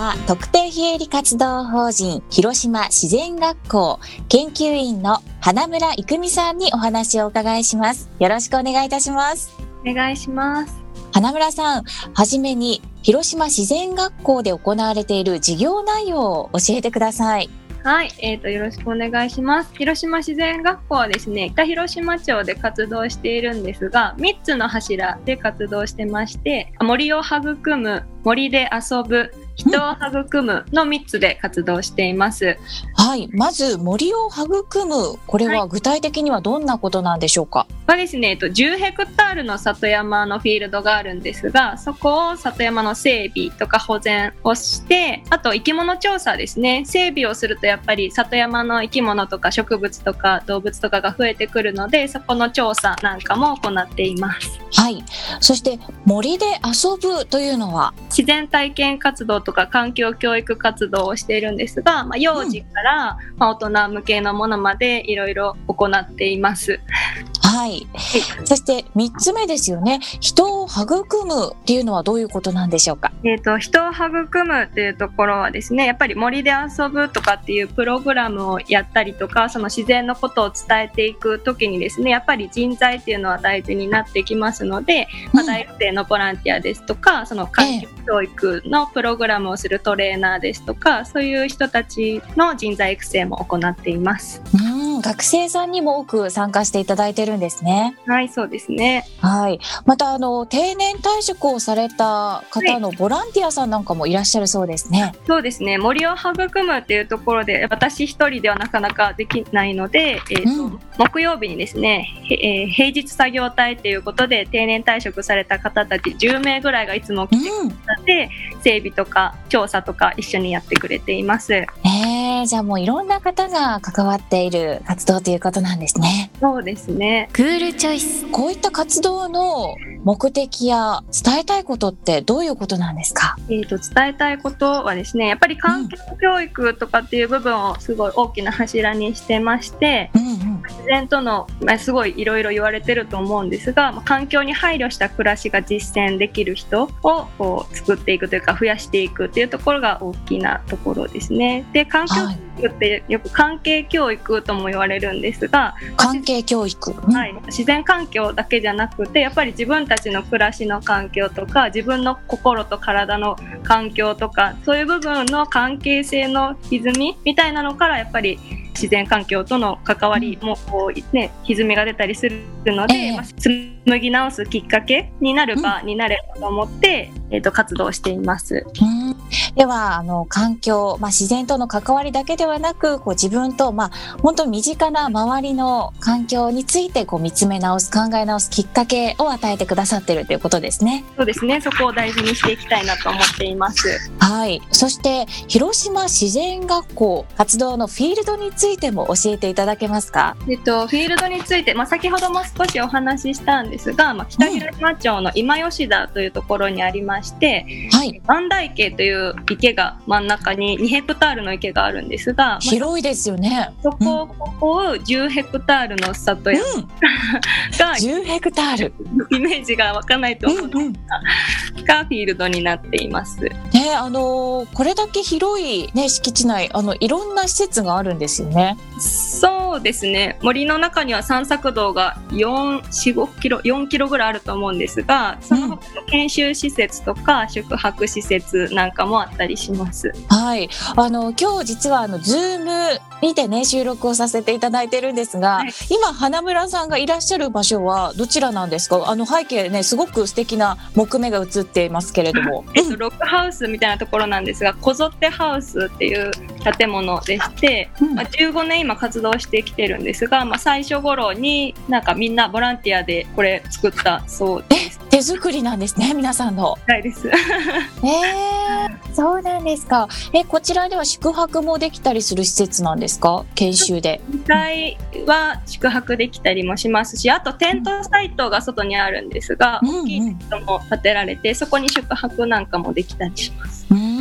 は特定非営利活動法人広島自然学校研究員の花村郁美さんにお話をお伺いします。よろしくお願いいたします。 お願いします。 花村さん、はじめに広島自然学校で行われている事業内容を教えてください。 はい、よろしくお願いします。広島自然学校はですね、北広島町で活動しているんですが、3つの柱で活動してまして、森を育む、森で遊ぶ、人を育むの3つで活動しています。 はい、まず森を育む、これは具体的にはどんなことなんでしょうか？ はですね、10ヘクタールの里山のフィールドがあるんですが、そこを里山の整備とか保全をして、あと生き物調査ですね。整備をするとやっぱり里山の生き物とか植物とか動物とかが増えてくるので、そこの調査なんかも行っています。 はい、そして森で遊ぶというのは自然体験活動とか環境教育活動をしているんですが、幼児から大人向けのものまでいろいろ行っています。 はい、そして3つ目ですよね。人を育むっていうのはどういうことなんでしょうか？ 人を育むっていうところはですね、やっぱり森で遊ぶとかっていうプログラムをやったりとか、その自然のことを伝えていくときにですね、やっぱり人材っていうのは大事になってきますので、大学生のボランティアですとか、その環境教育のプログラムをするトレーナーですとか、そういう人たちの人材育成も行っています。 学生さんにも多く参加していただいてるんですね。 はい、そうですね。 はい、また定年退職をされた方のボランティアさんなんかもいらっしゃるそうですね。 そうですね、森を育むっていうところで私一人ではなかなかできないので、木曜日にですね、平日作業隊ということで定年退職された方たち10名ぐらいがいつも来てくれて、整備とか調査とか一緒にやってくれています。 じゃあもういろんな方が関わっている活動ということなんですね。 そうですね。 クールチョイス。こういった活動の目的や伝えたいことってどういうことなんですか？ 伝えたいことはですね、やっぱり環境教育とかっていう部分をすごい大きな柱にしてまして、自然との、すごいいろいろ言われてると思うんですが、環境に配慮した暮らしが実践できる人をこう作っていくというか増やしていくっていうところが大きなところですね。で、環境教育ってよく関係教育とも言われるんですが、 関係教育、 自然環境だけじゃなくて、やっぱり自分たちの暮らしの環境とか自分の心と体の環境とか、そういう部分の関係性の歪みみたいなのからやっぱり自然環境との関わりもこう、歪みが出たりするので、紡ぎ直すきっかけになる場になればと思って、活動しています。 では環境、自然との関わりだけではなく、こう自分と、本当に身近な周りの環境についてこう見つめ直す、考え直すきっかけを与えてくださっているということですね。 そうですね、そこを大事にしていきたいなと思っています。 はい、そして広島自然学校活動のフィールドについても教えていただけますか？ フィールドについて、先ほども少しお話ししたんですが、北広島町の今吉田というところにありまして、万代池という池が真ん中に2ヘクタールの池があるんですが、 広いですよね。 そこを10ヘクタールの里山が、 10ヘクタールイメージが湧かないと思うんですが、フィールドになっています。 これだけ広い、敷地内いろんな施設があるんですよね。 そうですね、森の中には散策道が4キロぐらいあると思うんですが、その他の研修施設とか宿泊施設なんかもあったりします。 はい、今日実はZoomにてね収録をさせていただいてるんですが、今花村さんがいらっしゃる場所はどちらなんですか？背景ね、すごく素敵な木目が映っていますけれども、 ロックハウスみたいなところなんですが、こぞってハウスっていう建物でして、15年今活動してきてるんですが、最初頃になんかみんなボランティアでこれ作ったそうです。 手作りなんですね、皆さんの。 はいです。 そうなんですか。こちらでは宿泊もできたりする施設なんですか？研修で。 2階は宿泊できたりもしますし、あとテントサイトが外にあるんですが、大きいテントも建てられて、そこに宿泊なんかもできたりします。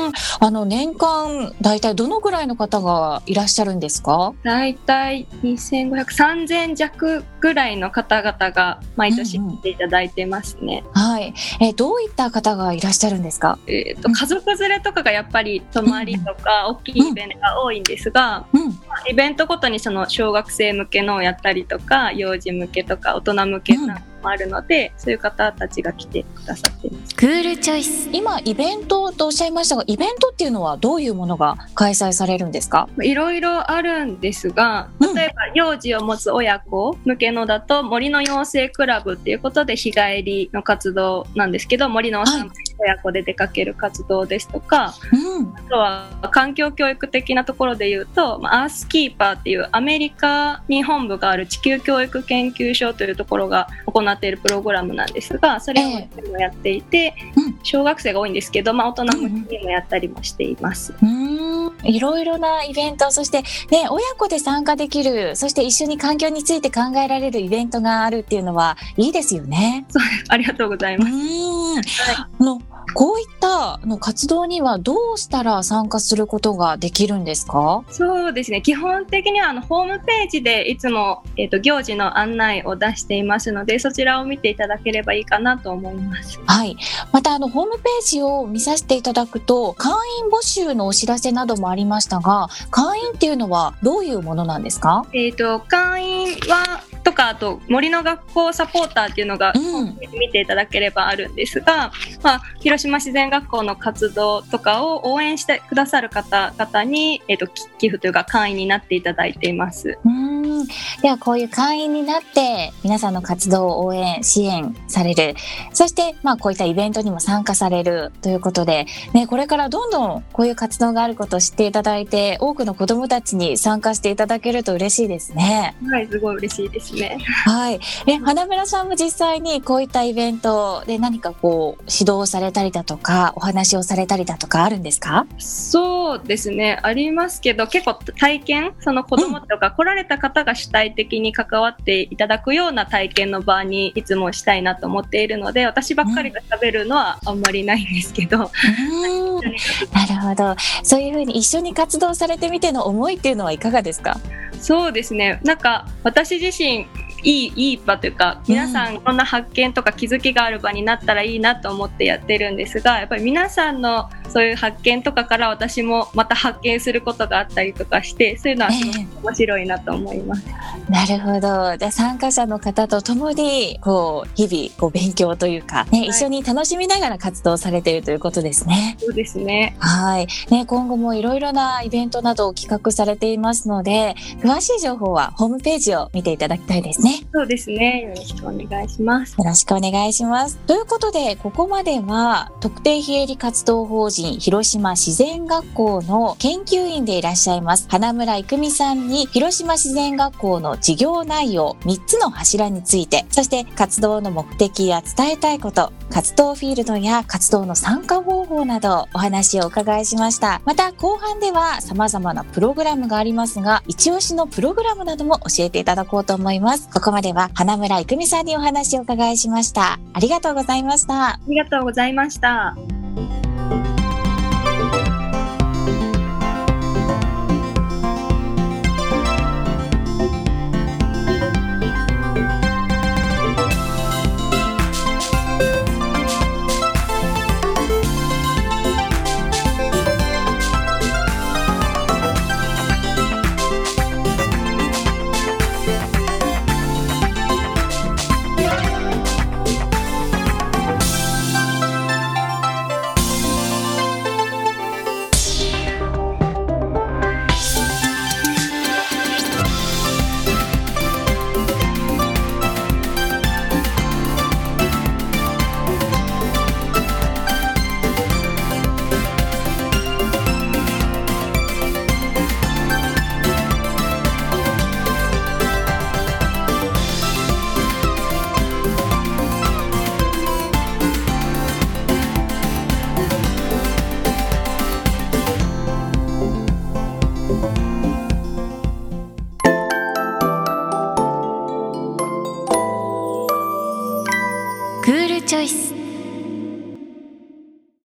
年間だいたいどのくらいの方がいらっしゃるんですか？ だいたい2500、3000弱ぐらいの方々が毎年来ていただいてますね。 はい。どういった方がいらっしゃるんですか？ 家族連れとかがやっぱり泊まりとか大きいイベントが多いんですが、イベントごとにその小学生向けのをやったりとか、幼児向けとか大人向けなもあるので、そういう方たちが来てくださっています。 クールチョイス。今イベントとおっしゃいましたが、イベントっていうのはどういうものが開催されるんですか？ いろいろあるんですが、例えば幼児を持つ親子向けのだと森の養成クラブっていうことで日帰りの活動なんですけど、森のお散歩親子で出かける活動ですとか、あとは環境教育的なところで言うと、アースキーパーっていうアメリカに本部がある地球教育研究所というところが行っているプログラムなんですが、それをやっていて、小学生が多いんですけど、大人向けにもやったりもしています。 いろいろなイベント、そして、親子で参加できる、そして一緒に環境について考えられるイベントがあるっていうのはいいですよね。 そうです。ありがとうございます。 こういった活動にはどうしたら参加することができるんですか？ そうですね、基本的にはホームページでいつも、行事の案内を出していますので、そちらを見ていただければいいかなと思います。 はい。またホームページを見させていただくと、会員募集のお知らせなどもありましたが、会員っていうのはどういうものなんですか？ 会員はとか、あと森の学校サポーターっていうのが、見ていただければあるんですが、広島自然学校の活動とかを応援してくださる方々に、寄付というか会員になっていただいています。 ではこういう会員になって皆さんの活動を応援支援される、そしてこういったイベントにも参加されるということで、これからどんどんこういう活動があることを知っていただいて、多くの子どもたちに参加していただけると嬉しいですね。 はい、すごい嬉しいですね。 はい。花村さんも実際にこういったイベントで何か指導されたりだとかお話をされたりだとかあるんですか？ そうですね、ありますけど、結構体験、その子どもとか来られた方が主体的に関わっていただくような体験の場にいつもしたいなと思っているので、私ばっかりが喋るのはあんまりないんですけど、 なるほど。そういうふうに一緒に活動されてみての思いっていうのはいかがですか？ そうですね、私自身いい場というか、皆さんこんな発見とか気づきがある場になったらいいなと思ってやってるんですが、やっぱり皆さんのそういう発見とかから私もまた発見することがあったりとかして、そういうのはすごく面白いなと思います。 なるほど。じゃあ参加者の方と共に日々勉強というか、一緒に楽しみながら活動されているということですね。 そうですね。 はい。今後もいろいろなイベントなどを企画されていますので、詳しい情報はホームページを見ていただきたいですね。 そうですね。よろしくお願いします。 よろしくお願いします。ということで、ここまでは特定非営利活動法人広島自然学校の研究員でいらっしゃいます花村郁美さんに、広島自然学校の事業内容3つの柱について、そして活動の目的や伝えたいこと、活動フィールドや活動の参加方法などお話をお伺いしました。また後半では様々なプログラムがありますが、一押しのプログラムなども教えていただこうと思います。ここまでは花村郁美さんにお話をお伺いしました。ありがとうございました。 ありがとうございました。